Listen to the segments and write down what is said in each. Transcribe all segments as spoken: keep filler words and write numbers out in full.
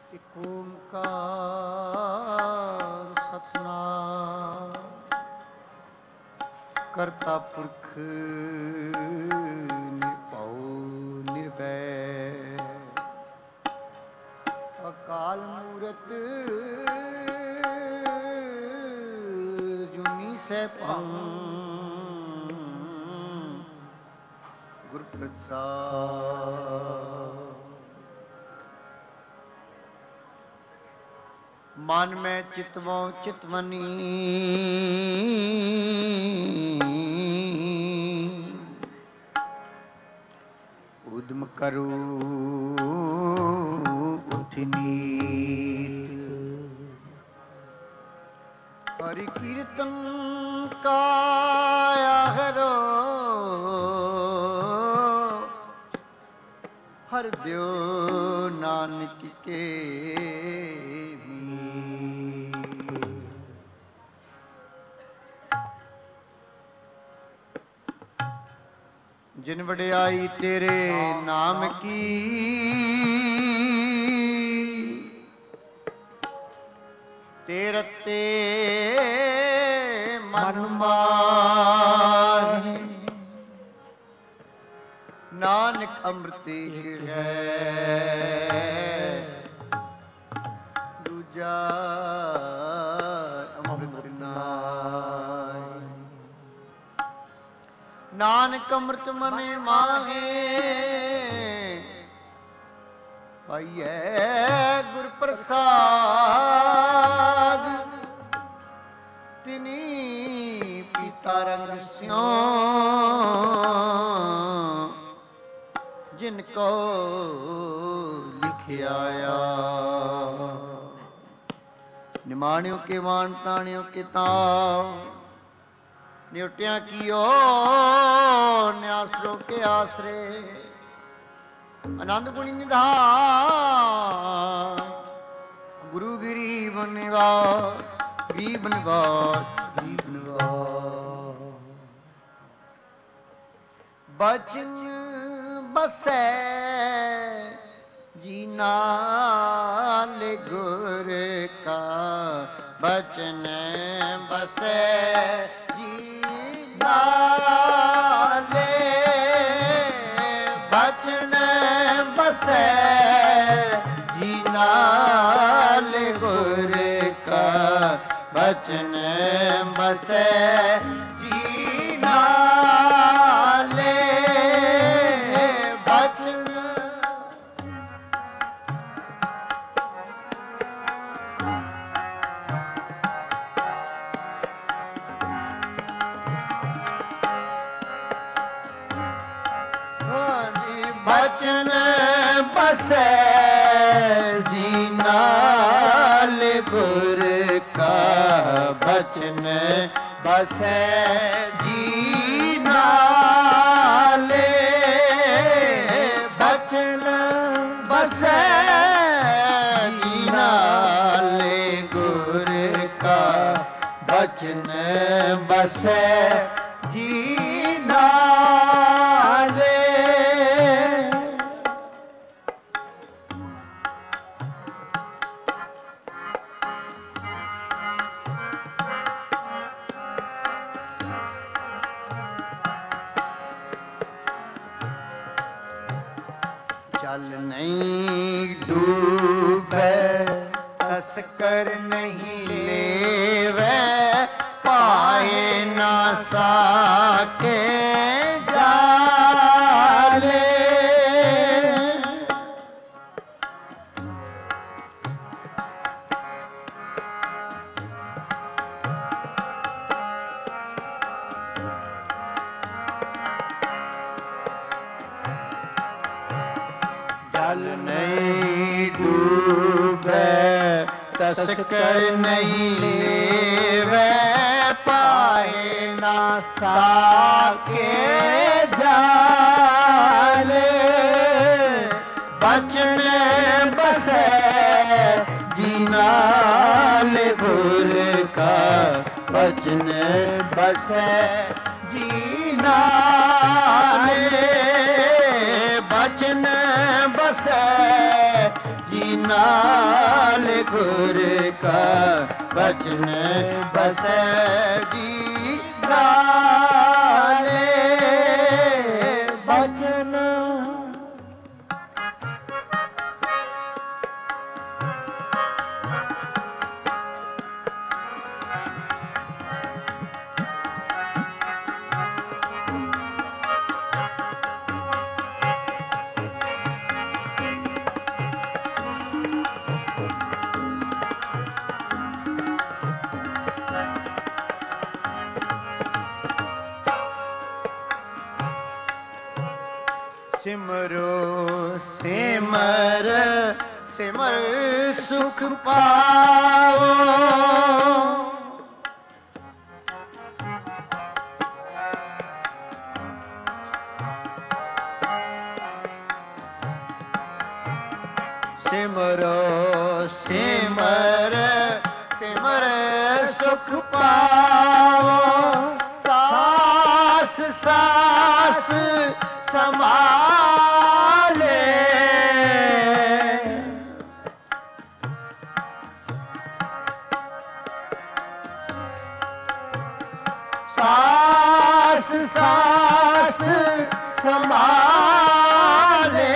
ਇਕ ਓੰਕਾਰ ਸਤਿਨਾਮ ਕਰਤਾ ਪੁਰਖ ਨਿਰਭਉ ਨਿਰਭੈ ਅਕਾਲ ਮੂਰਤ ਜੁਨੀ ਸੈਭੰ ਗੁਰ ਪ੍ਰਸਾਦਿ। मन में चितवों चितवनी उद्यम करो उठनी हरि कीर्तन का हरो हर द्यो नानक के जिन वड्याई तेरे नाम की तेरे ते मन माहि नानक अमृत है दूजा अमृत नाहि। नानक अमृत मने माहे पाइए गुर प्रसाद तिनी पीता रंग स्यों जिनको लिखिया निमाणियों के मान ताणियों के ताव न्योटिया कियो न्यासरों के आसरे आनंद गुणी निधान गुरु गरीब निवास गरीब निवास गरीब निवास। बचन बसै जी नाल गुर का बचन बसै नाले बचन बसै जी नाल गुर का बचन बसै जी नाले बचन बचन बसै जी नाल गुर का बचन बसै जी नाले बचन बसै जी नाले गुर का बचन बसै जी नाले। जल नहीं डूबे तस्कर नहीं लेवे पाए ना साके जाले जल नहीं डूबे तस्कर नहीं लेवे पाए ना साके जाले बचन बसै जी नाल गुर का बचन बसै जी नाले बचन बसै जी नाल गुर का बचन बसै जी नाले बचन। सिमरो सिमर सिमर सुख पाओ। सिमरो सिमर सिमर सुख पाओ। सास सास समाले सास सास समाले।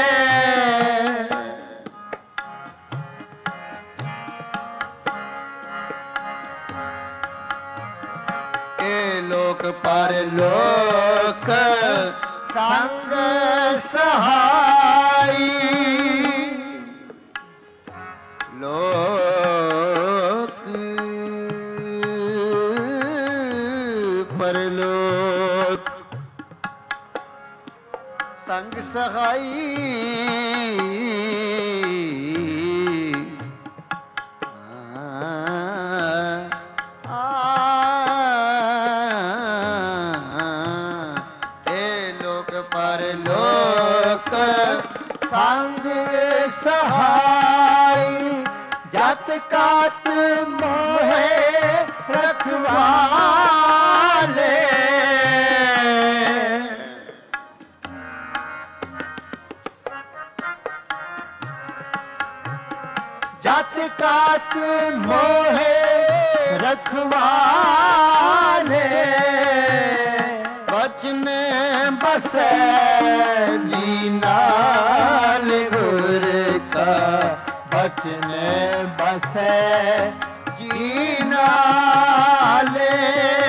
ए लोक परलोक संग सहाई। लोक परलोक संग सहाई। संग सहाय जत कात मोहे रखवाले। जत कात मोहे रखवाले। बचन बसै जी नाल गुर का बचन बसै जी नाले।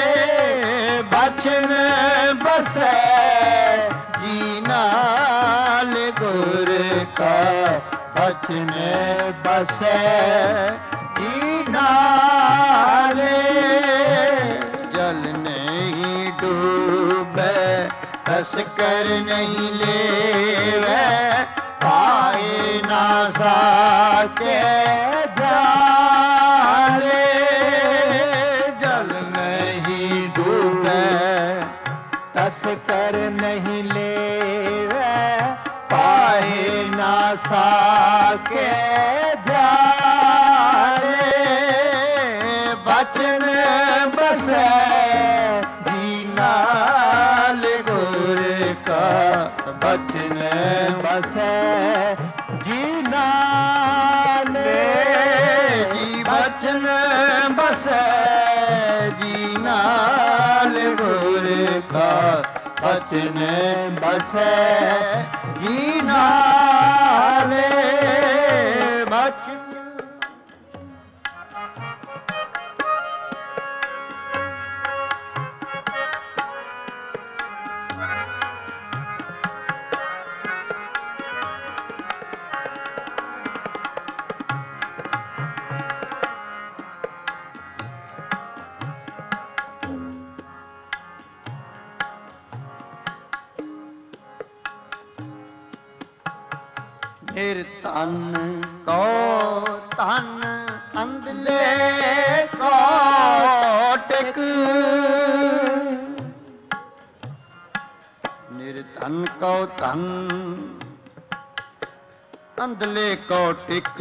बचन बसै जी नाल गुर का बचन बसै जी नाले। जल नहीं डूबे रस कर नहीं लेवे। पाए ना साके जाले। जल नहीं डूबे रस कर नहीं लेवे। पाए ना साके जाले। बचन बसै जी नाल गुर का बचन बसै जी नाले। जी बचन बसै जी नाल गुर का बचन बसै जी नाले। बचन निरतन को तन अंधले कोटिक। निरतन को तन अंधले कोटिक।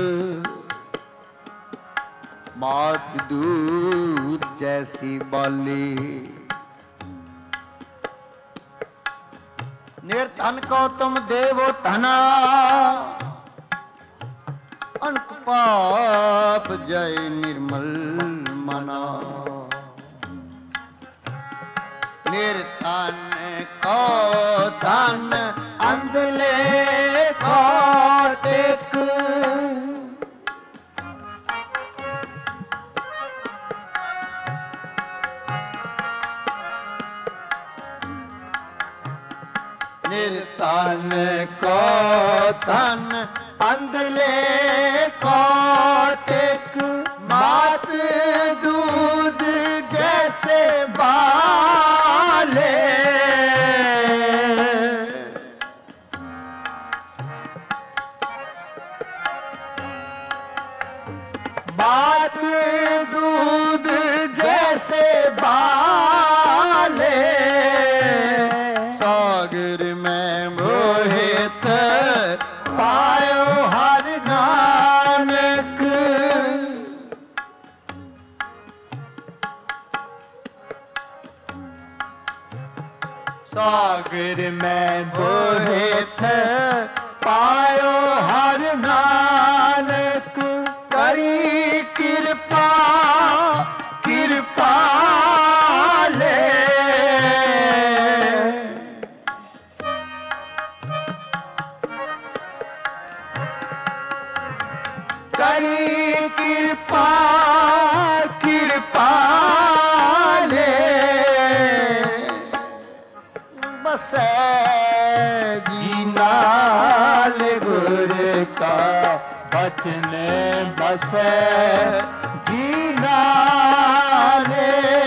मात दूध जैसी बाली। निर्धन को तुम देवो धना। पाप जय निर्मल मना। निर्धन को धन अंधले को टेक। निर्धन को धन अंधले को टेक। मात दूध जैसे बाले। मात दूध जैसे बाले। सागर में मोहित पायो हर नानक। सागर में मोहित पायो हर नानक। करी कृपा कृपा ले। करी कृपा कृपा ले। बसे जी नाल गुर का बचन बसे जी नाले।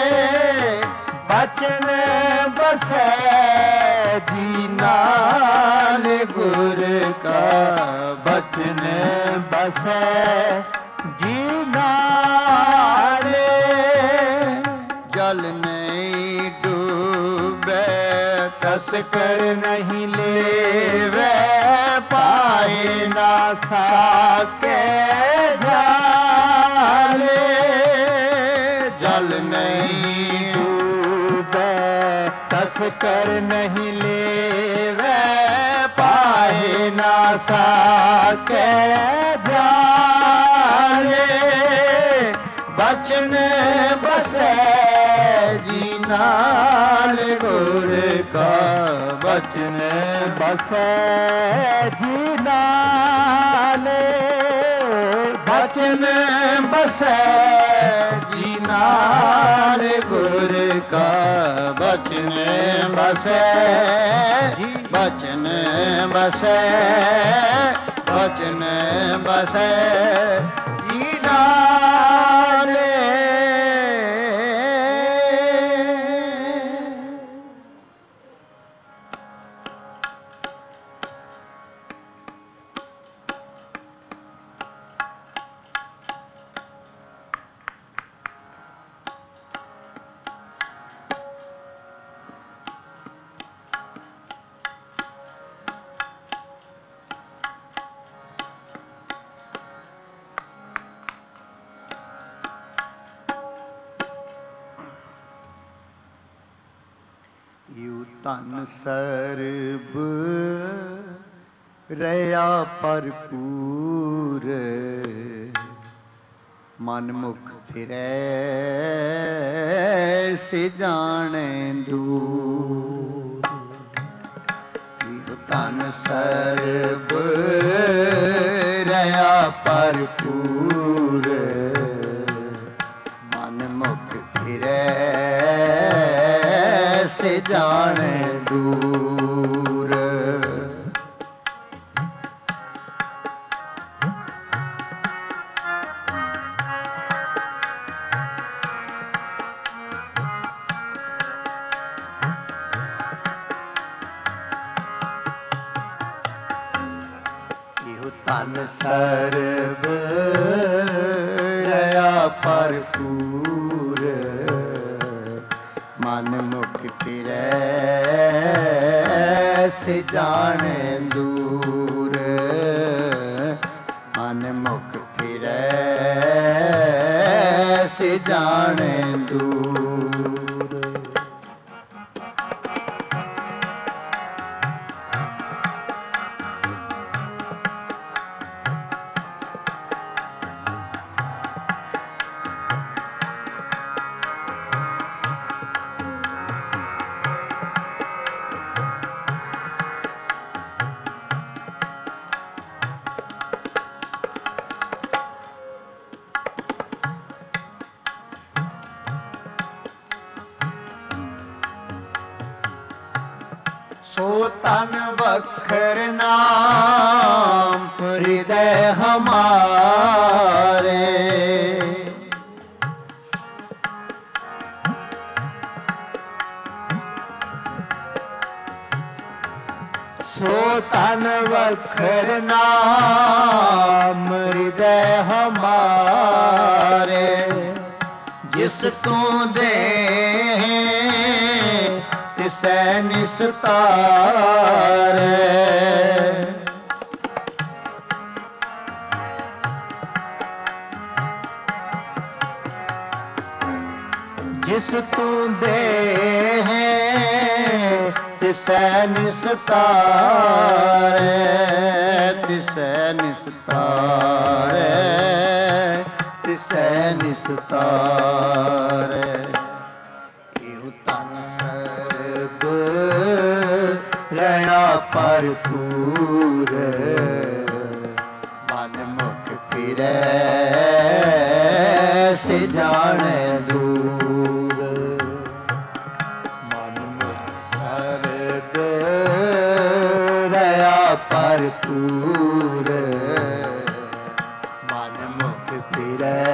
बचन बसे जी नाल गुर का बचन बसे जी नाले। जल नहीं डूबे तस्कर नहीं लेवे। पाए ना साके जाले। जल नहीं डूबे तस्कर नहीं लेवे। पाए ना साके जाले। बचन बसे जी नाल गुर का बचन बसे जी नाले। बचन बसे जी नाल गुर का बचन बसे। बचन बसे बचन बसे जी नाले। ਧਨ ਸਰਬ ਰਹਾ ਭਰਪੂਰ। ਮਨ ਮੁਖ ਫਿਰੈ ਸਿਜਾਣੈ ਦੂਰ। ਇਹੋ ਧਨ ਸਰਬ ਰਹਾ ਭਰਪੂਰ। ਮਨ ਮੁਖ ਫਿਰੈ ਸਿਜਾਣੈ ਦੂਰ। ਇਹੋ ਧਨ ਸਰਬ ਰਹਾ ਭਰਪੂਰ। ਮਨ ਮੁਖ ਫਿਰੈ ਸਿਜਾਣੈ ਦੂਰ। ਮਨ ਮੁਖ ਫਿਰੈ ਸਿਜਾਣੈ ਦੂਰ। सो तन बखर नाम हृदय हमारे। सो तन बखर नाम हृदय हमारे। जिस तू दे तिसै निस्तारै। जिस तू दे तिसै निस्तारै। तिसै निस्तारै तिसै निस्तारै। रया भरपूर मन मुख फिरै से जाने दूर। मन मुख सरद रया भरपूर मन मुख फिरै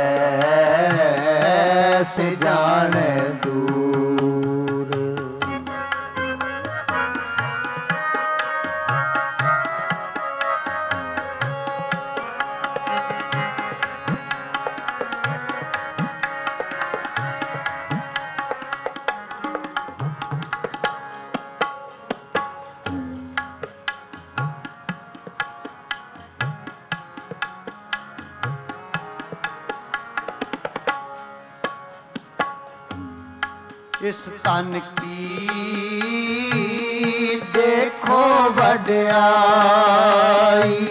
से जाने दूर। इस तन की देखो वड्याई।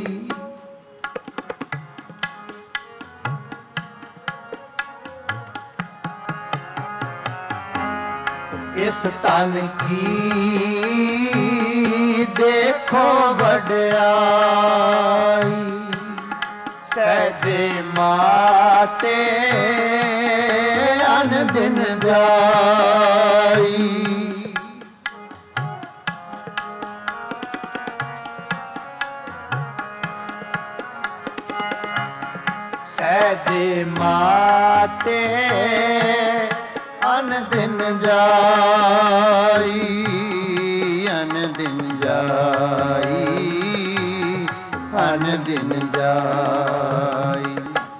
इस तन की देखो वड्याई। सहजे माते अन दिन जाई। सहजे माते अन दिन जाई। अन दिन जाई अन दिन जाई।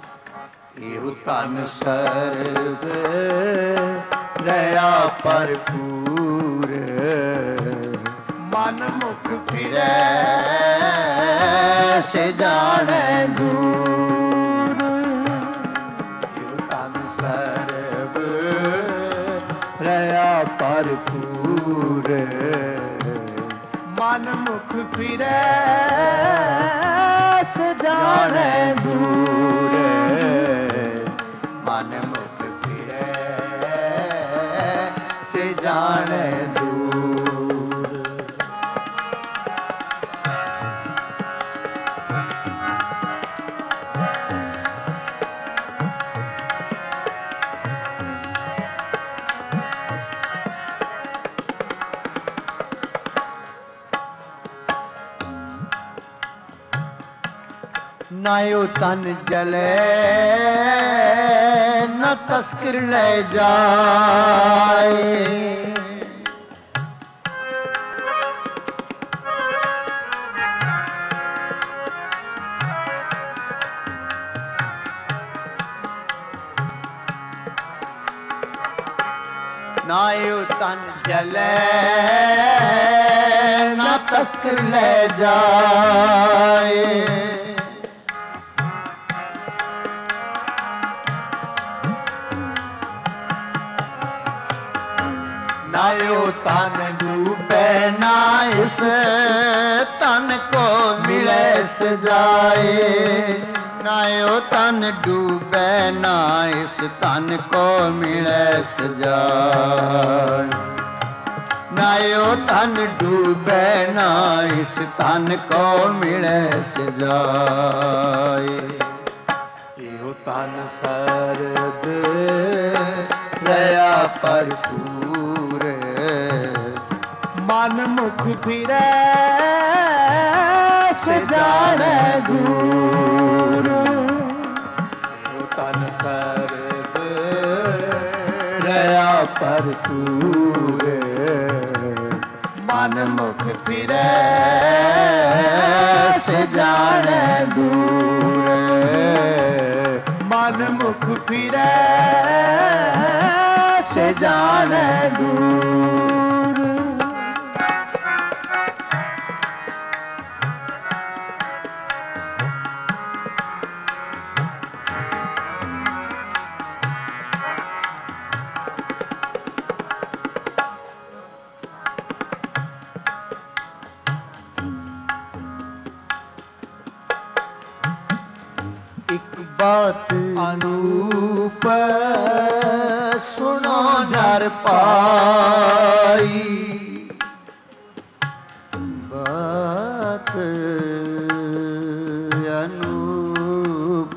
तन सर्व रया भरपूर मन मुख फिरै से जाने दूर। तन सर्व रया भरपूर मन मुख फिरै से जाने दूर। मन मुख फिरै से जाने दूर। नायो तन जले न तस्कर ले जाए। नायो तन जले न तस्कर ले जाए। नायो तन डूबे ना इस तन को मिले सजाए। नायो तन डूबे ना इस तन को मिले सजाए। नायो तन डूबे ना इस तन को मिले सजाए। यो तन सरद रया भरपूर मन मुख फिरै सजाने दूर। तन सर्ब रया भरपूर मन मुख फिरै सजाने दूर। मन मुख फिरै सजाने दूर। बात अनूप सुनो नर पाई। बात अनूप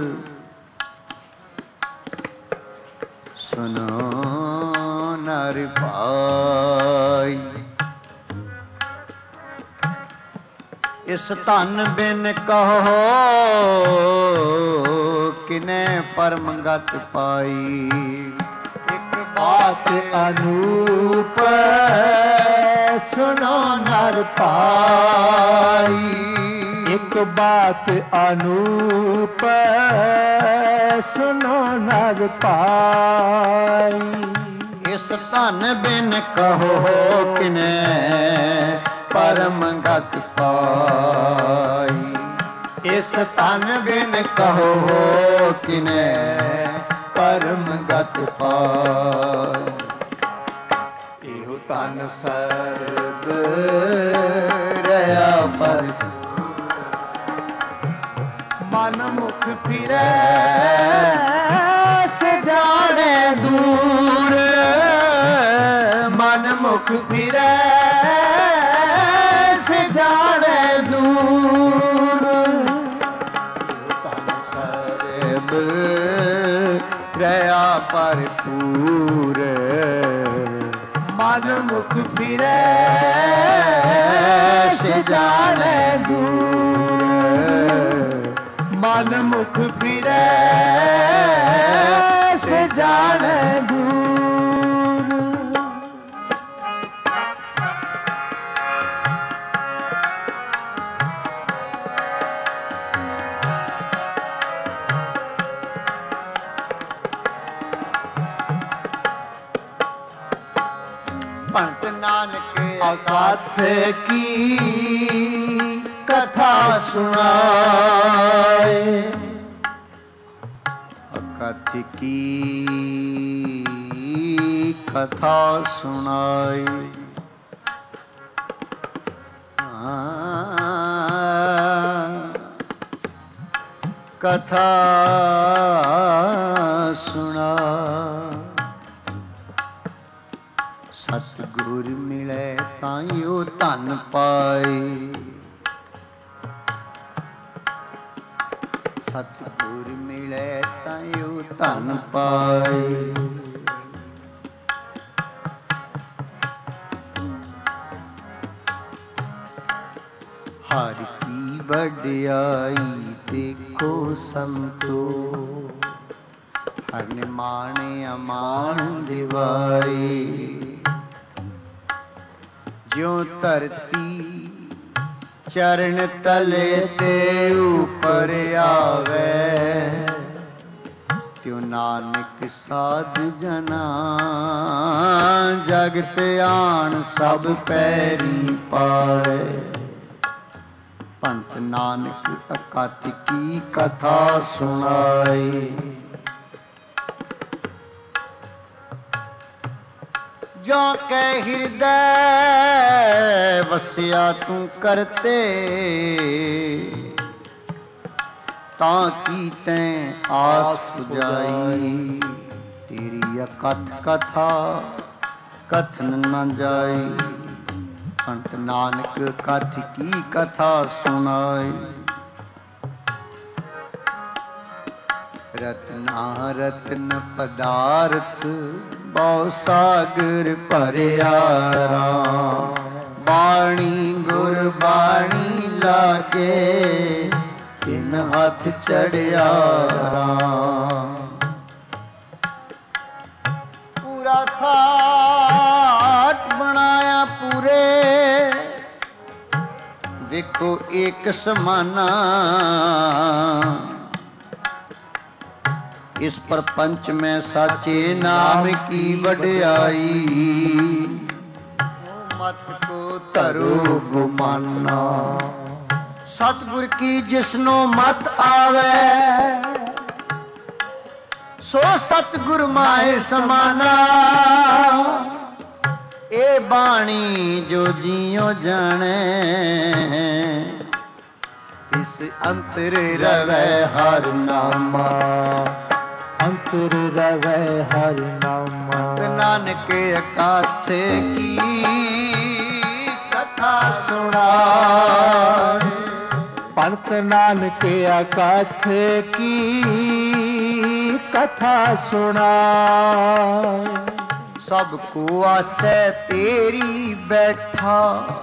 सुनो नर पाई। इस धन बिन कहो किने परम गत पाई। एक बात अनूप सुनो नर पाई। एक बात अनूप सुनो नर पाई। इस धन बिन कहो किने परम गत पाई। इस तन बिन कहो किने परम गत पाई। इहो तन सर्ब रया पर मन मुख फिरै सजाने दूर। मन मुख फिरै सजाने दूर। तन सर्ब रया भरपूर मन मुख फिरै सजाने दूर। मन मुख फिरै सजाने दूर। भगत नानक अकथ की कथा सुनाए। अकथ की कथा सुनाए। कथा सुना। सतगुर मिले ताइयो धन पाए। सतगुर मिले ताइयो धन पाए। हर की वड्याई देखो संतो। हर माने अमान दिवाई। ज्यों धरती चरण तले ते ऊपर आवे। त्यों नानक साध जना जगत आन सब पैरी पाए। पंत नानक अकथ की कथा सुनाई। जो के हृदय वसिया तू करते। ताकि तैं आस पुजाई। तेरी अकथ कथा कथन न जाई। पंत नानक कथ की कथा सुनाई। रत्ना रत्न पदार्थ बहु सागर भरिया राम। ਬਾਣੀ ਗੁਰਬਾਣੀ ਲਾਗੇ ਤਿਨ ਹੱਥ ਚੜਿਆ ਰਾਮ। ਪੂਰਾ ਠਾਠ ਬਣਾਇਆ ਪੂਰੇ ਵੇਖੋ ਇੱਕ ਸਮਾਨਾ। ਇਸ ਪ੍ਰਪੰਚ ਮੈਂ ਸਾਚੇ ਨਾਮ ਕੀ ਵਡਿਆਈ ਮਤ ਕੋ ਧਰੋ ਗੁਮਾਨਾ। ਸਤਿਗੁਰ ਕੀ ਜਿਸਨੋ ਮਤ ਆਵੇ ਸੋ ਸਤਿਗੁਰ ਮਾਏ ਸਮਾਨਾ। ਇਹ ਬਾਣੀ ਜੋ ਜੀਉ ਜਾਣੇ ਤਿਸ ਅੰਤਰ ਰਵੈ ਹਰਿ ਨਾਮਾ। ਅੰਤਰ ਰਵੈ ਹਰਿ ਨਾਮਾ। ਨਾਨਕ ਅਕਾਥੇ ਕੀ ਕਥਾ ਸੁਣਾਏ। ਪੰਤ ਨਾਨਕ ਅਕਾਥ ਕੀ ਕਥਾ ਸੁਣਾਏ। ਸਭ ਕੋ ਆਸੈ ਤੇਰੀ ਬੈਠਾ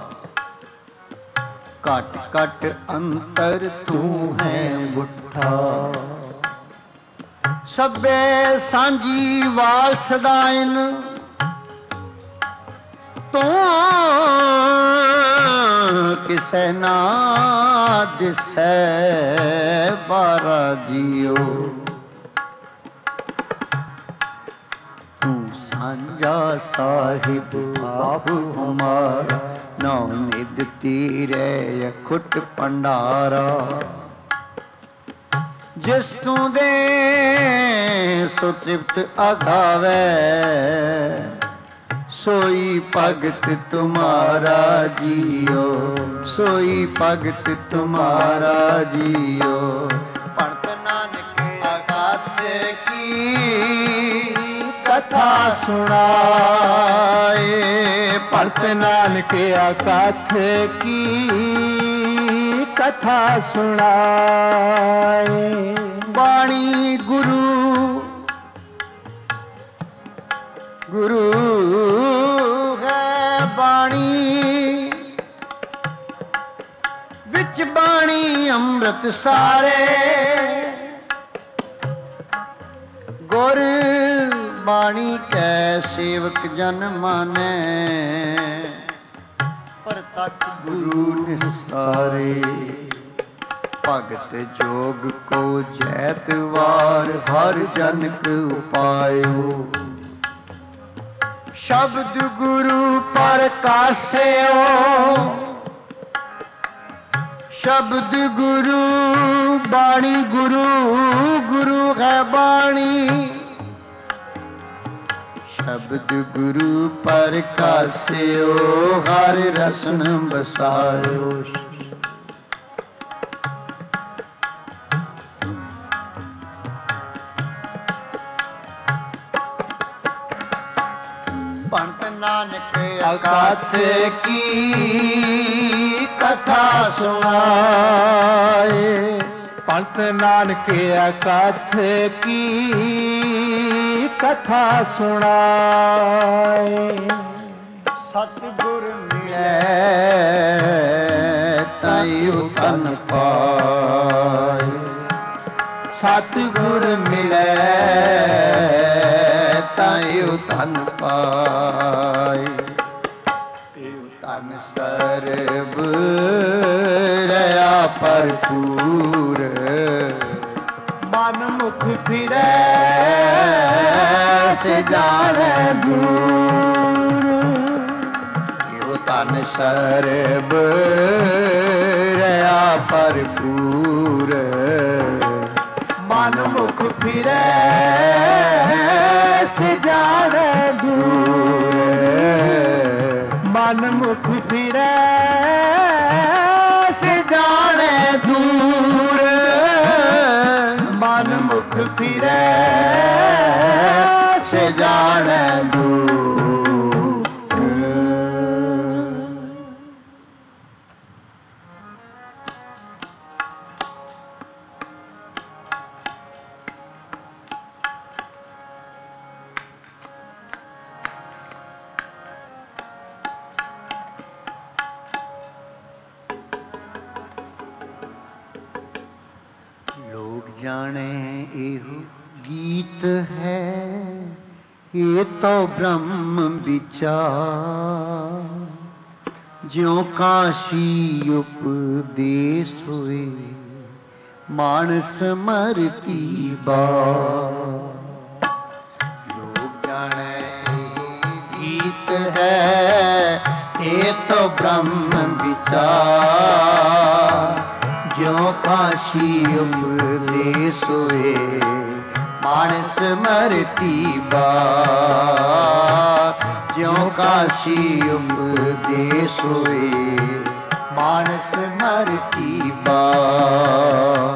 ਘਟ ਘਟ ਅੰਤਰ ਤੂੰ ਹੈ ਮੁੱਠਾ। ਸਭੇ ਸਾਂਝੀ ਵਾਲ ਸਦਾਇਨ ਤੂੰ ਕਿਸੈ ਨਾ ਦਿਸੈ ਬਾਰਾ ਜੀਓ। ਤੂੰ ਸਾਂਝਾ ਸਾਹਿਬ ਬਾਬੂ ਹਮਾਰਾ ਨੌ ਨਿਧ ਤੀਰੇ ਅਖੁੱਟ ਭੰਡਾਰਾ। ਜਿਸ ਤੂੰ ਦੇ ਸੋ ਤ੍ਰਿਪਤ ਆਗਾਵੇ ਸੋਈ ਭਗਤ ਤੁਮਾਰਾ ਜੀਓ। ਸੋਈ ਭਗਤ ਤੁਮਾਰਾ ਜੀਓ। ਪੜਤ ਨਾਨਕ ਅਕਾਥ ਕੀ ਕਥਾ ਸੁਣਾਏ। ਪੜਤ ਨਾਨਕ ਅਕਾਥ ਕੀ ਕਥਾ ਸੁਣਾਏ। ਬਾਣੀ ਗੁਰੂ ਗੁਰੂ ਹੈ ਬਾਣੀ ਵਿੱਚ ਬਾਣੀ ਅੰਮ੍ਰਿਤ ਸਾਰੇ। ਗੁਰ ਬਾਣੀ ਕੈ ਸੇਵਕ ਜਨ ਮਾਨੈ ਪ੍ਰਤੱਖ ਗੁਰੂ ਨਿਸਾਰੇ। ਭਗਤ ਜੋਗ ਕੋ ਜੈਤਵਾਰ ਹਰ ਜਨਕ ਉਪਾਇਓ। ਸ਼ਬਦ ਗੁਰੂ ਪ੍ਰਕਾਸਿਓ। ਸ਼ਬਦ ਗੁਰੂ ਬਾਣੀ ਗੁਰੂ ਗੁਰੂ ਹੈ ਬਾਣੀ। ਸ਼ਬਦ ਗੁਰੂ ਪ੍ਰਕਾਸਿਓ ਹਰ ਰਸਨ ਬਸਾਇਓ। ਪੰਤ ਨਾਨਕ ਅਕਾਥ ਕੀ ਕਥਾ ਸੁਣਾਏ। ਪੰਤ ਨਾਨਕ ਅਕਾਥ ਕੀ ਕਥਾ ਸੁਣਾਏ। ਸਤਿਗੁਰ ਮਿਲੈ ਤਾਇਓ ਤਨ ਪਾਏ। ਸਤਿਗੁਰ ਮਿਲੈ ਤਾਇਓ ਤਨ ਪਾਏ। ਤਿਉ ਤਨ ਸਰਬ ਰਹਾ ਭਰਪੂਰ। ਮਨ ਮੁਖ ਫਿਰੈ ਸੇ ਜਾਣੈ ਦੂਰ। ਤਿਉ ਤਨ ਸਰਬ ਰਹਾ ਭਰਪੂਰ। ਮਨ ਮੁਖ ਫਿਰੈ ਸੇ ਜਾਣੈ ਦੂਰ। ਮਨ ਮੁਖ ਫਿਰੈ ਸੇ ਜਾਣੈ ਦੂਰ। ਮਨ ਮੁਖ ਫਿਰੈ ਸੇ ਜਾਣੈ ਦੂਰ। जाने एहो गीत है, ये तो ब्रह्म विचार। ज्यों काशी उपदेश हुए, मानस मरती बार। लोग जाने गीत है, ये तो ब्रह्म विचार। ज्यों काशी उपदेश हुए, मानस मरती बार। ज्यों काशी उपदेश हुए, मानस मरती बार।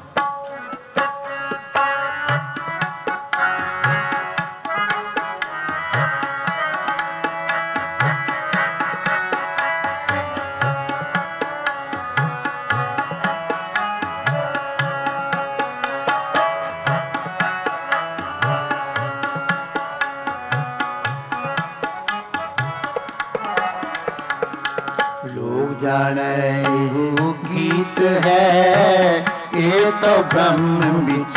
जाने वो गीत है, ये तो ब्रह्म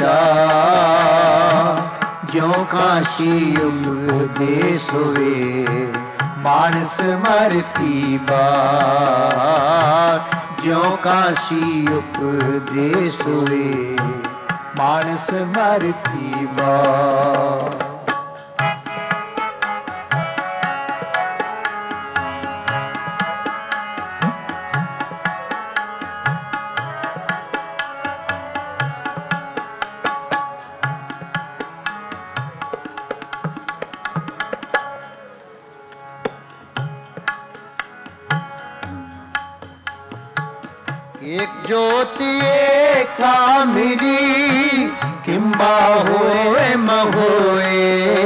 विचार। ज्यों काशी उपदेश हुए, मानस मरती बार। ज्यों काशी उपदेश हुए, मानस मरती बार। एक ज्योति एक कामिनी, किंबा होए महोए।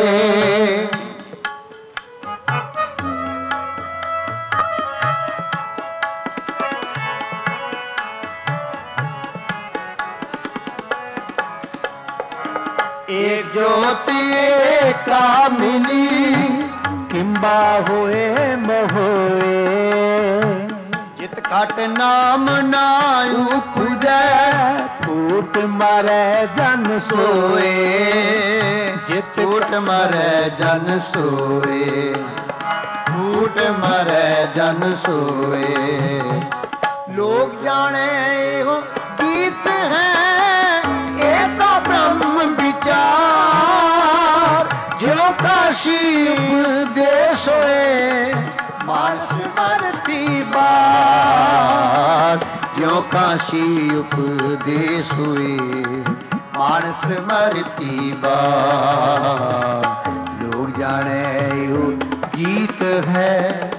एक ज्योति एक कामिनी, किंबा होए महोए। जित घट नाम ना उपजै, फूट मरै जन सोए। जित फूट मरै जन सोए, फूट मरै जन सोए। लोग जाने हो गीत है, ये तो ब्रह्म विचार। ज्यों काशी उपदेश होए, मानस मरती बार। ज्यों काशी उपदेश हुए, मानस मरती बार। लोग जाने यो गीत है,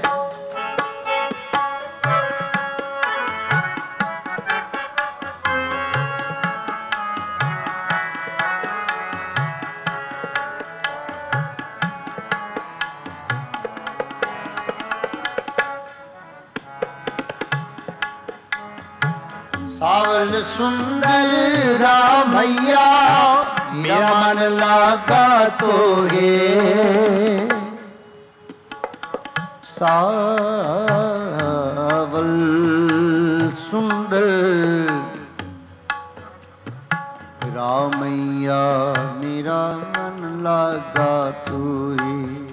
सावल सुंदर रामैया, मेरा मन लागा तोरे। सावल सुंदर रामैया, मेरा मन लागा तोरे।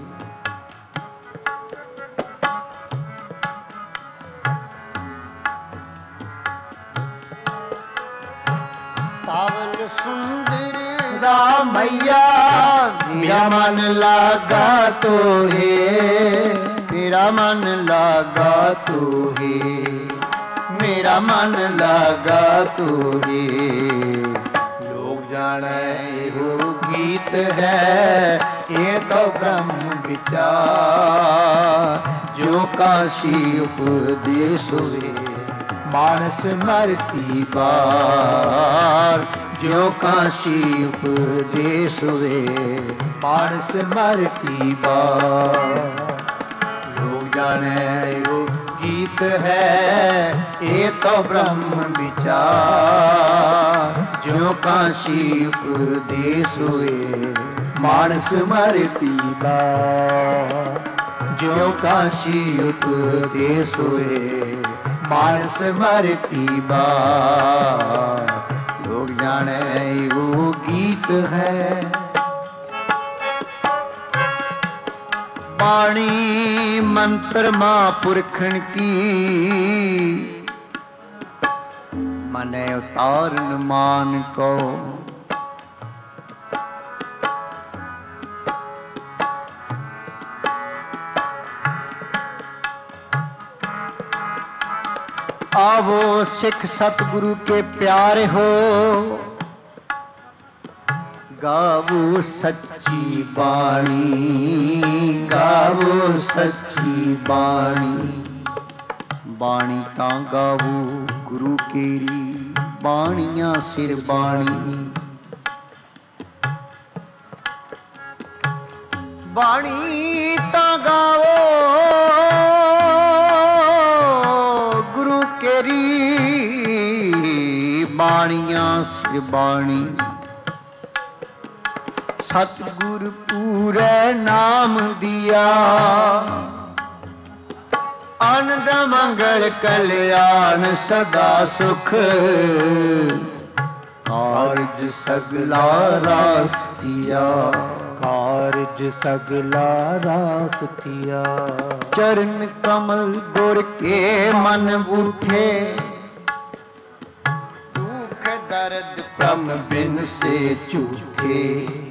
सावल सुंदर रामैया, मेरा मन लागा तोहे। मेरा मन लागा तोहे, मेरा मन लागा तोहे। लोग जाने वो गीत है, ये तो ब्रह्म विचार। जो काशी उपदेश हुए, मानस मरती बार। ज्यों काशी उपदेश हुए, मानस मरती बार। लोग जाने वो गीत है, ये तो ब्रह्म विचार। ज्यों काशी उपदेश हुए, मानस मरती बार। ज्यों काशी उपदेश हुए, मानस मरती बार। लोग जाने मंत्र महापुरखन की मने उतारन मान को। आवो सिख सतगुरु के प्यारे हो, गावो सच्ची बाणी, गावो सच्ची बाणी। बाणी तां गावो गुरु केरी, बाणियां सिर बाणी। बाणी तां गावो गुरु केरी, बाणियां सिर बाणी। सतगुर पूरे नाम दिया, आनंद मंगल कल्याण सदा सुख। कारज सगला रास किया, कारज सगला रास किया। चरण कमल गुर के मन उठे, दुख दर्द प्रम बिन से झूठे।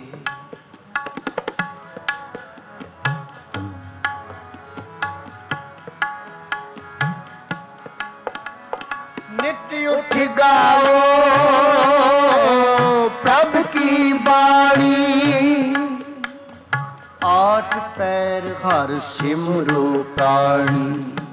नित्य उठ गाओ प्रभ की बाणी, आठ पैर हर सिमरो प्राणी।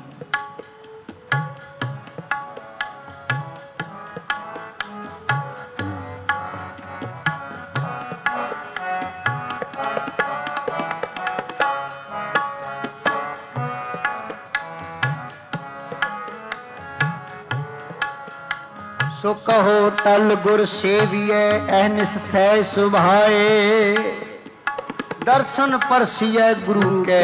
सो कहो टल गुर सेविए अहनिस सह सुभाए। दर्शन परसिए गुरु के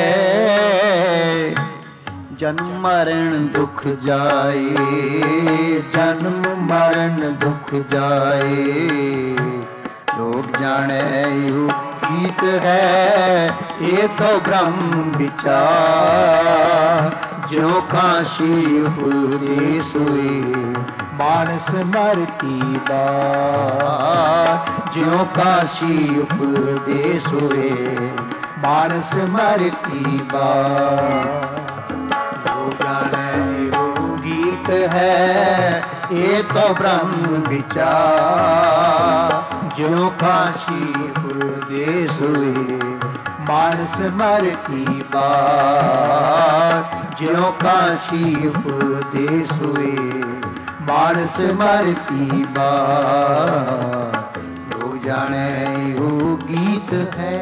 जन्म मरण दुख जाए, जन्म मरण दुख जाए। लोग जाने यू गीत है ये तो ब्रह्म विचार। जो काशी उपदेश हुए मानस मरती बार। ज्यों काशी उपदेश हुए मानस मरती बार। जो जाने वो गीत है ये तो ब्रह्म विचार। ज्यों काशी उपदेश हुए मानस मरती बार। ज्यों काशी उपदेश हुए मानस मरती बार। जो जाने वो गीत है।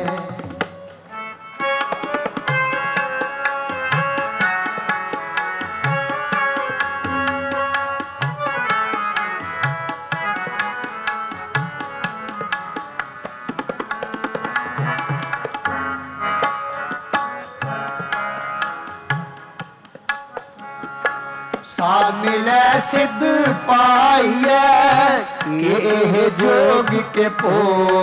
साध मिले सिद्ध पाइए ये जोग के पो।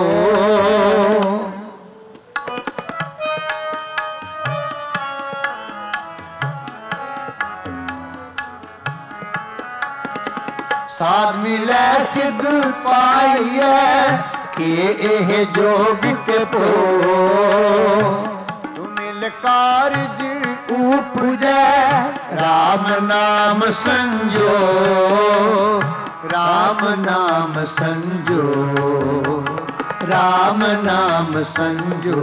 साध मिले सिद्ध पाइए ये जोग के पो। तुमिल कारज उपजे राम नाम संजो। राम नाम संजो, राम नाम संजो।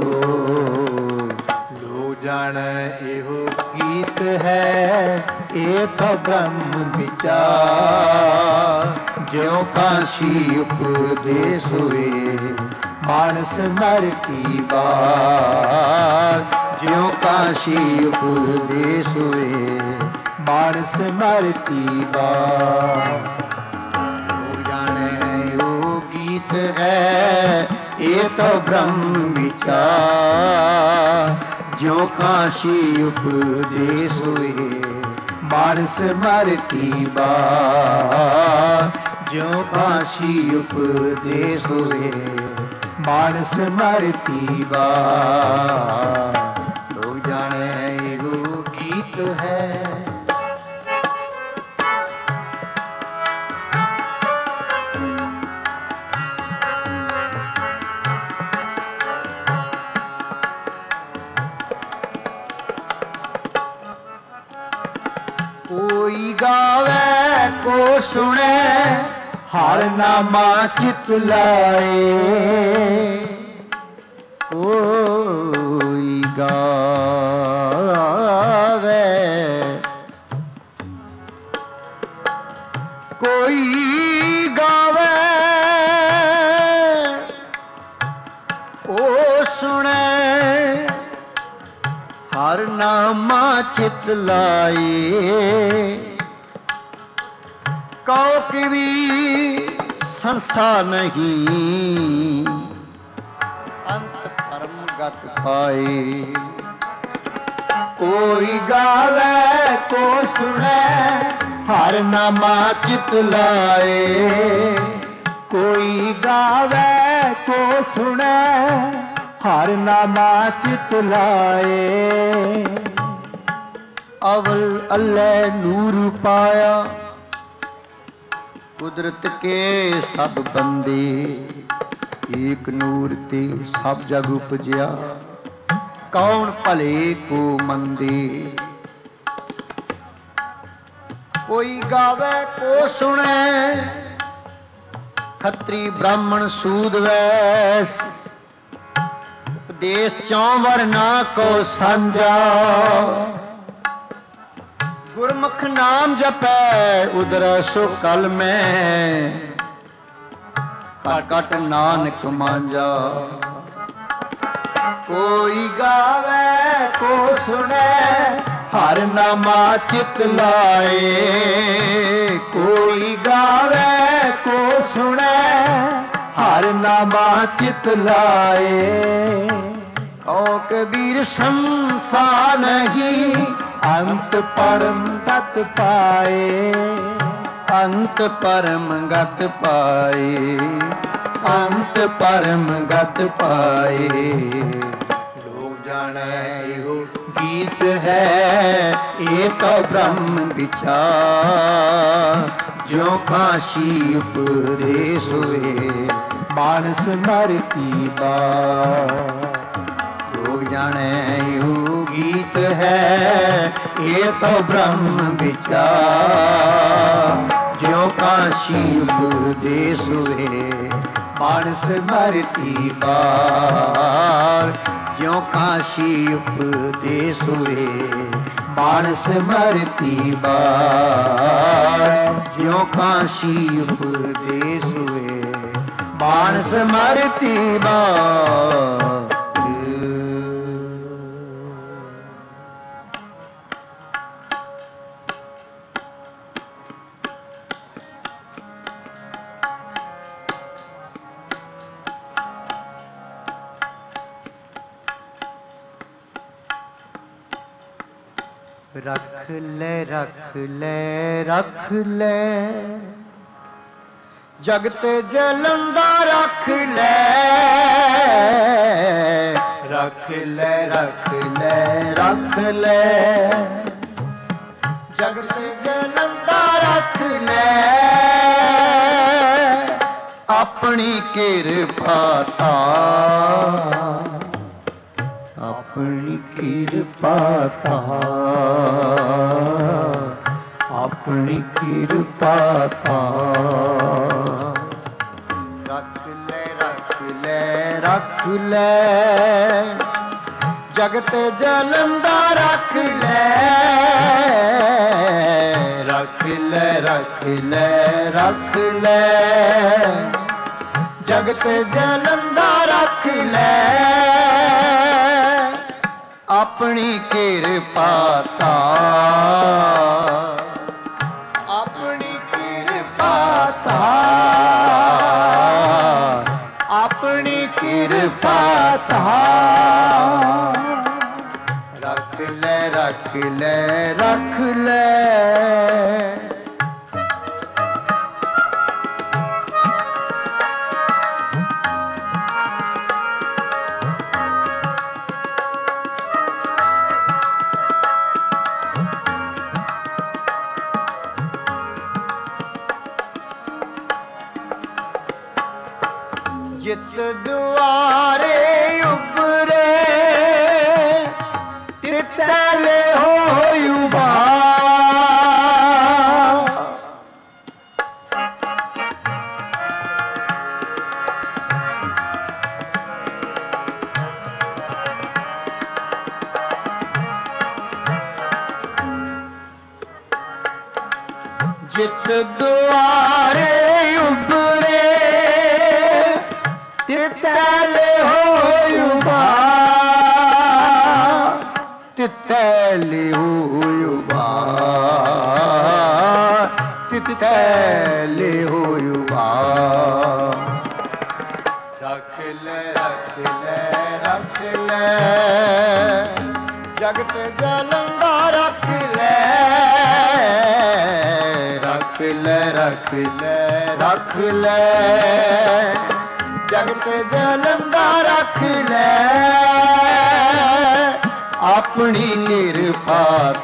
लो जान एहो गीत है ये तो ब्रह्म विचार। ज्यों काशी उपदेश हुए मानस मरती बार। ज्यों काशी उपदेश हुए मानस मरती बार। वो जाने वो गीत है ये तो ब्रह्म विचार। ज्यों काशी उपदेश हुए मानस मरती बार। ज्यों काशी उपदेश हुए मानस मरती बार। लोग जाने वो सुने हर नामा चित लाए कोई गावे कोई गावे ओ सुने हर नामा चित लाए कहो कि भी संसा नहीं अंत परम गत पाए कोई गावे को सुने हर नामा चित लाए कोई गावे को सुने हर नामा चित लाए अवल अल्लाह नूर पाया कुदरत के सब बंदे एक नूर ते सब जग उपजया कौन भले को मंदे कोई गावे को सुने खत्री ब्राह्मण सूद वैस देश चौं वर्ना को सांझा गुरमुख नाम जपै उदर सो कल में कट कट नानक मांझा कोई गावे को सुने हर नामा चित लाए कोई गावे को सुने हर नामा चित लाए ओ कबीर संसार नहीं अंत परम गत पाए अंत परम गत पाए अंत परम गत पाए लोग जाने यो गीत है ये तो ब्रह्म विचार जो काशी उपदेश हुए मानस मरती बात लोग जाने यो गीत है ये तो ब्रह्म विचार जो काशी उपदेश हुए मानस मरती बार जो काशी उपदेश हुए मानस मरती बार जो काशी उपदेश हुए मानस मरती बार रख ले रख ले रख ले जगत जलंदा रख ले रख ले रख ले रख ले जगत जलंदा रख ले अपनी किरपा तार अपनी किरपा तार अपनी किरपा तार रख ले रख ले रख ले जगत जलंदा रख ले रख ले रख ले रख ले जगत जलंदा रख ले अपनी किरपा तार अपनी किरपा तार अपनी किरपा तार रख ले रख ले रख ले जित दुआरे उबरे तितले हो युवा ਚਿਤ ਦੁਆਰੇ ਉਬਰੇ ਤਿਤੈਲੇ ਹੋਇ ਉਬਾਰ ਤਿਤੈਲੇ ਹੋਇ ਉਬਾਰ ਤਿਤੈਲੇ ਹੋਇ ਉਬਾਰ ਰੱਖ ਲੈ ਰੱਖ ਲੈ ਰੱਖ ਲੈ ਜਗਤ ਜਲੰਦਾ ਰੱਖ ਲੈ ਰੱਖ ਲੈ ਰੱਖ ਲੈ ਰੱਖ ਲੈ ਜਗਤ ਜਲੰਦਾ ਰੱਖ ਲੈ ਆਪਣੀ ਕਿਰਪਾ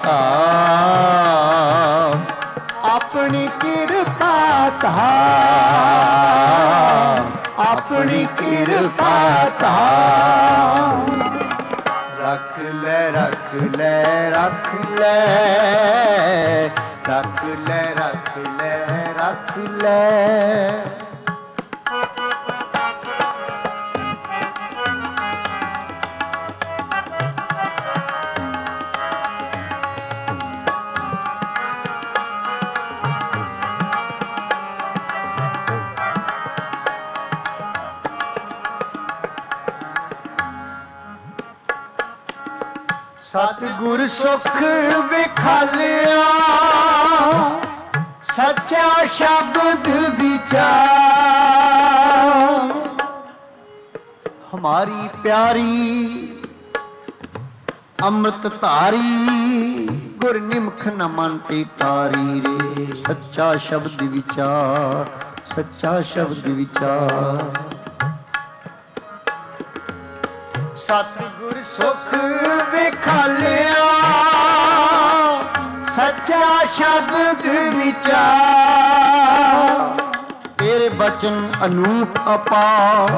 ਧਾਰ ਆਪਣੀ ਕਿਰਪਾ ਧਾਰ ਆਪਣੀ ਕਿਰਪਾ ਧਾਰ ਰੱਖ ਲੈ ਰੱਖ ਲੈ ਰੱਖ ਲੈ ਰੱਖ ਲੈ ਰੱਖ ਲੈ ਰੱਖ ਲੈ ਸਤਿਗੁਰ ਸੁਖ ਵਿਖਾਲਿਆ ਸੱਚਾ ਸ਼ਬਦ ਵਿਚਾਰ ਹਮਾਰੀ ਪਿਆਰੀ ਅੰਮ੍ਰਿਤ ਧਾਰੀ ਗੁਰ ਨਿਮਖ ਨ ਮਨ ਤੇ ਤਾਰੀ ਰੇ ਸੱਚਾ ਸ਼ਬਦ ਵਿਚਾਰ ਸੱਚਾ ਸ਼ਬਦ ਵਿਚਾਰ ਸਤਿਗੁਰ ਸੁਖ ਵਿਖਾਲਿਆ ਸੱਚਾ ਸ਼ਬਦ ਵਿਚਾਰ ਤੇਰੇ ਬਚਨ ਅਨੂਪ ਅਪਾਰ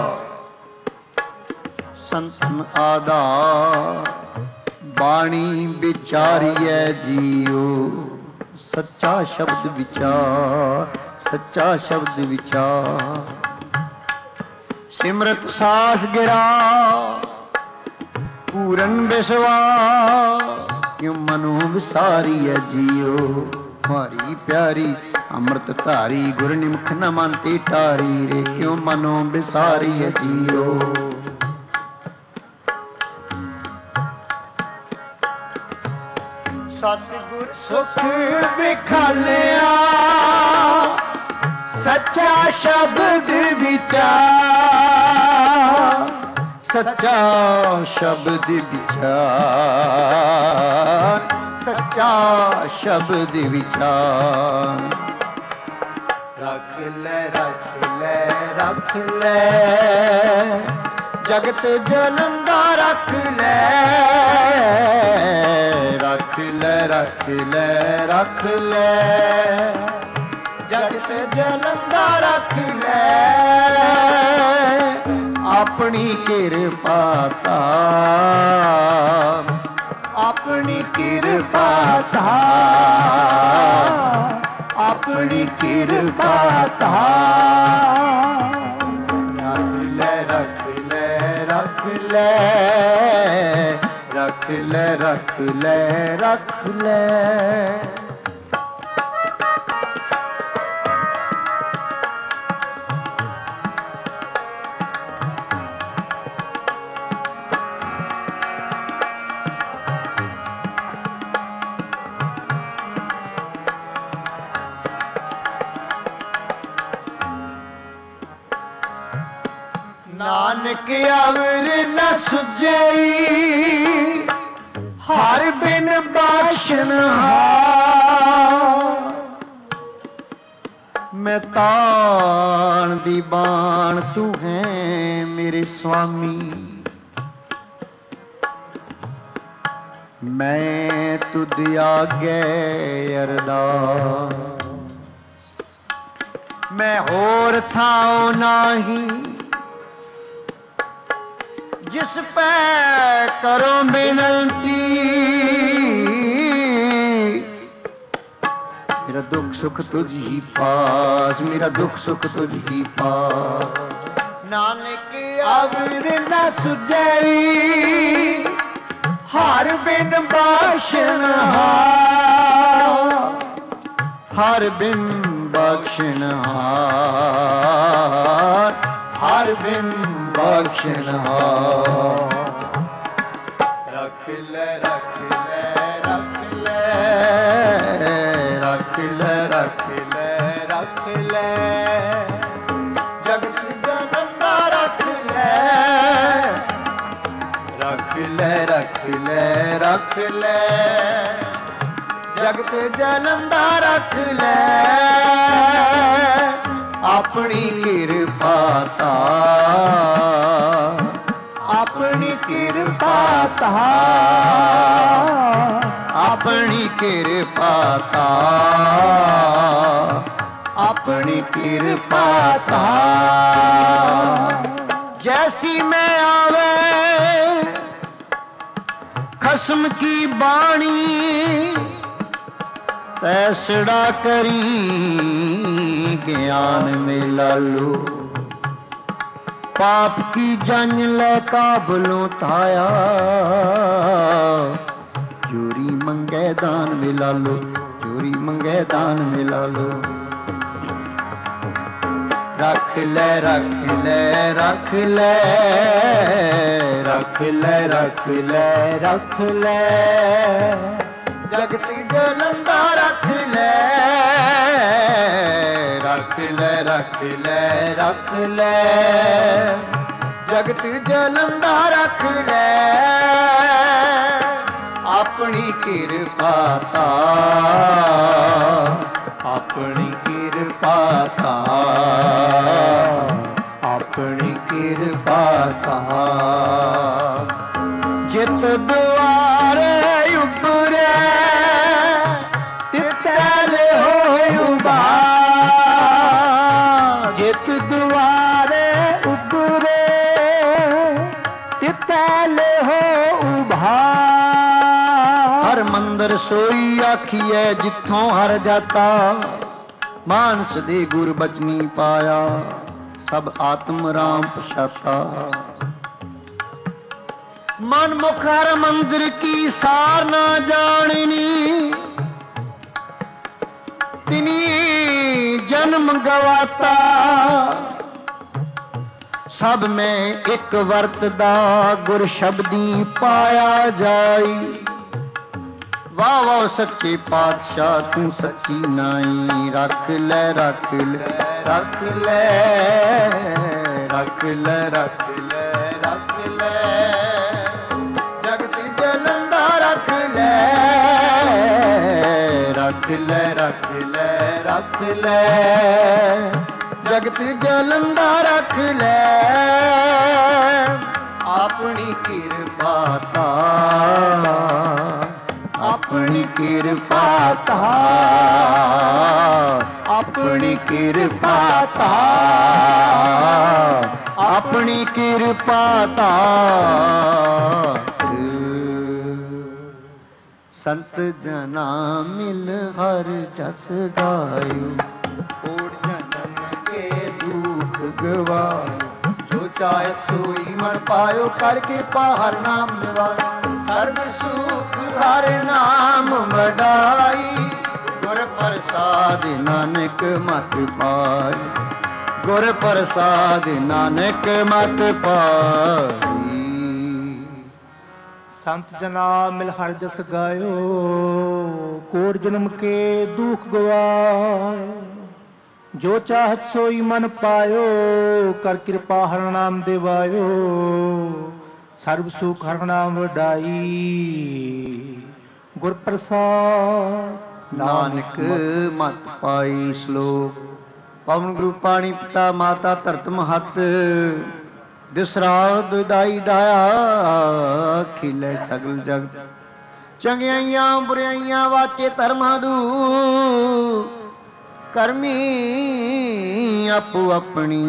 ਸੰਤਨ ਆਧਾਰ ਬਾਣੀ ਵਿਚਾਰੀਐ ਜੀਓ ਸੱਚਾ ਸ਼ਬਦ ਵਿਚਾਰ ਸੱਚਾ ਸ਼ਬਦ ਵਿਚਾਰ ਸਿਮਰਤ ਸਾਸ ਗਿਰਾ ਪੂਰਨ ਵਿਸਵਾ ਕਿਉ ਮਨੋ ਵਿਸਾਰੀਐ ਜੀਓ ਮਾਰੀ ਪਿਆਰੀ ਅੰਮ੍ਰਿਤ ਧਾਰੀ ਗੁਰ ਨਿਮਖ ਨ ਮਨ ਤੇ ਤਾਰੀ ਰੇ ਕਿਉ ਮਨੋ ਵਿਸਾਰੀਐ ਜੀਓ ਸਤਿਗੁਰ ਸੁਖ ਵਿਖਾਲਿਆ ਸੱਚਾ ਸ਼ਬਦ ਵਿਚਾਰ ਸੱਚਾ ਸ਼ਬਦ ਵਿਚਾਰ ਸੱਚਾ ਸ਼ਬਦ ਵਿਚਾਰ ਰੱਖ ਲੈ ਰੱਖ ਲੈ ਰੱਖ ਲੈ ਜਗਤ ਜਲੰਦਾ ਰੱਖ ਲੈ ਰੱਖ ਲੈ ਰੱਖ ਲੈ ਰੱਖ ਲੈ ਜਗਤ ਜਲੰਦਾ ਰੱਖ ਲੈ ਆਪਣੀ ਕਿਰਪਾ ਧਾਰ ਆਪਣੀ ਕਿਰਪਾ ਧਾਰ ਆਪਣੀ ਕਿਰਪਾ ਧਾਰ ਰੱਖ ਲੈ ਰੱਖ ਲੈ ਰੱਖ ਲੈ ਰੱਖ ਲੈ ਰੱਖ ਲੈ ਨਾਨਕ ਅਵਰ ਨ ਸੁਝਈ ਹਰ ਬਿਨ ਬਾਸ਼ਨ ਹਾਰ ਮੈਂ ਤਾਣ ਦੀ ਬਾਣ ਤੂੰ ਹੈ ਮੇਰੇ ਸੁਆਮੀ ਮੈਂ ਤੁਧ ਆਗੇ ਅਰਦਾਸ ਮੈਂ ਹੋਰ ਥਾਉ ਨਾਹੀ जिस पे करो बेनती मेरा दुख सुख तुझ ही पास मेरा दुख सुख तुझ ही पास नानक अवर न सुझई हर बिन बाशन हार ਹਰ ਬਿਨ ਬਖਸ਼ਣਹਾਰ, ਹਰ ਬਿਨ ਬਖਸ਼ਣਹਾਰ। ਰੱਖ ਲੈ ਰੱਖ ਲੈ ਰੱਖ ਲੈ ਰੱਖ ਲੈ ਰੱਖ ਲੈ ਰੱਖ ਲੈ ਜਗਤ ਜਨਮ ਦਾ ਰੱਖ ਲੈ ਰੱਖ ਲੈ ਰੱਖ ਲੈ ਰੱਖ ਲੈ ਜਗਤ ਜਨਮ ਦਾ ਰੱਖ ਲੈ ਆਪਣੀ ਕਿਰਪਾ ਧਾਰ ਆਪਣੀ ਕਿਰਪਾ ਧਾਰ ਆਪਣੀ ਕਿਰਪਾ ਧਾਰ ਆਪਣੀ ਕਿਰਪਾ ਧਾਰ ਜੈਸੀ मैं आवे खसम की बाणी तैसड़ा करी ज्ञान में लालू पाप की जंज ले काबलों ताया चोरी मंगे दान में लालो चोरी मंगे दान में लालो रख ले रख ले रख ले रख ले रख ले रख ले जगत जलंदा रख ले रख ले रख ले रख ले जगत जलंदा रख ले अपनी किरपा धार अपनी किरपा धार अपनी किरपा धार जित दुआरे उबरे तितैल हो उबार जित दुआरे उबरे तितैल हो उबार हर मंदिर सोई आखिए जिथों हर जाता मानस दे गुर बचनी पाया सब आत्म राम पछाता मन मुख हर मंदिर की सार ना जाननी तिनी जन्म गवाता सब में एक वर्तदा गुर शब्दी पाया जाई वाह वाह सच्चे पातशाह तू सच्ची नाई रख ले रख ले रख ले रख ले रख ले रख ले जगत जलंदा रख ले रख ले रख ले रख ले जगत जलंदा रख ले अपनी किरपा धार अपनी किरपा धार अपनी किरपा धार अपनी किरपा धार संत जना मिल हर जस गायो कोट जन्म के दुख गवायो जो चाहे सोई मन पायो कर कृपा हर नाम निवायो सर्व सुख हर नाम वडाई गुर प्रसाद नानक मत पाई गुर प्रसाद नानक मत पाई संत जना मिल हर जस गायो कोट जन्म के दुख गवायो जो चाहत सोई मन पायो कर कृपा हर नाम दिवायो सर्व सुख हर नाम वडाई गुर प्रसाद नानक मत पाई श्लोक पवन गुरु पाणी पिता माता धरत महत दिसरा दुदाई डाया खिले सगल जगत चंगियाइयां बुराइयां वाचे धर्मादू करमी आपो अपनी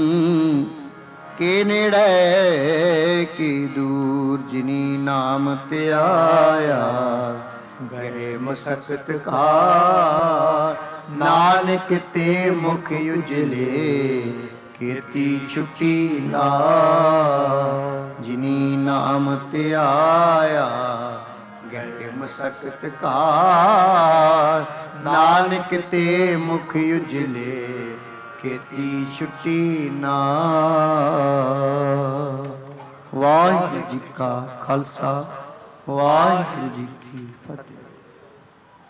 के नेड़े की दूर जिनी नाम ते आया गए मसकत का नानक ते मुख उजले कीर्ति छुटी ना जिनी नाम ते आया ਗਏ ਮਸਕਤ ਕਾਰ, ਨਾਨਕ ਤੇ ਮੁਖ ਉਜਲੇ ਕੀਤੀ ਛੁੱਟੀ ਨਾ। ਵਾਹਿਗੁਰੂ ਜੀ ਕਾ ਖਾਲਸਾ, ਵਾਹਿਗੁਰੂ ਜੀ ਕੀ ਫਤਿਹ।